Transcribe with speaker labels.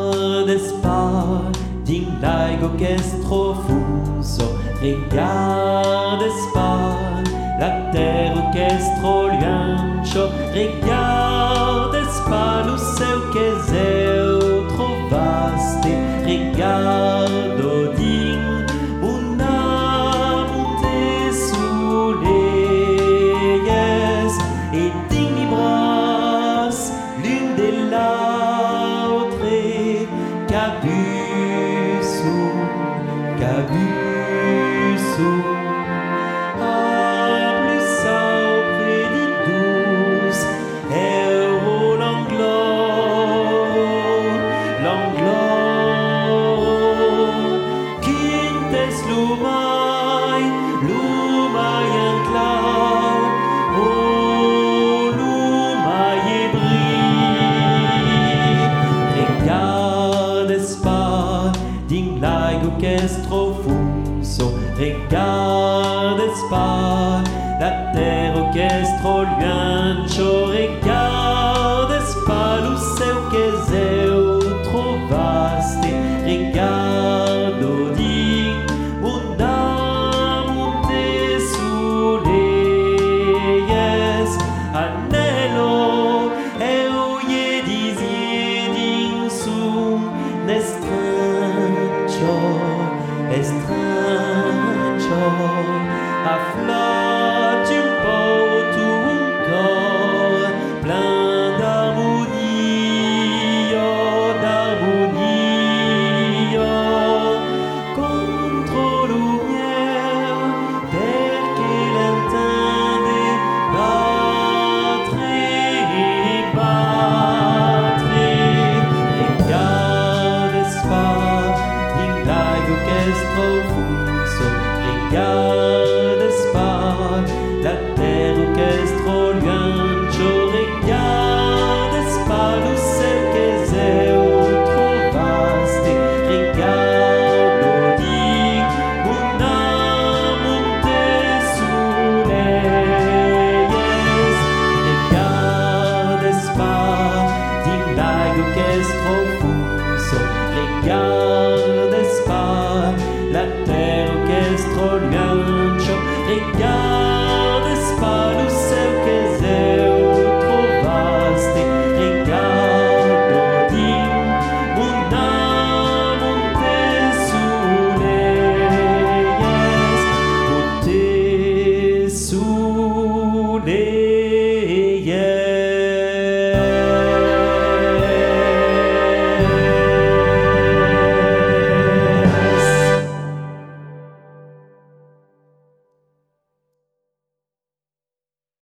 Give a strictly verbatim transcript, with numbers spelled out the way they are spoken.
Speaker 1: Regardes pas, din laigo qu'estro funso, regardes pas, la terre qu'estro liancho, regardes pas, lo céu que eu trovaste, regardo din, una monte soleilles, et din mi bras, l'une de l'autre, cabusso, cabusso. Lumai, lumai en clau, oh lumai et brille. Regardes pas, din laigo qu'estro funso, regardes pas, la terre qu'estro liancho, regardes pas, lo céu que eu trovaste, regardo din, una monte soleilles, anelo, eu iedis iedin sum, estrancho, estrancho.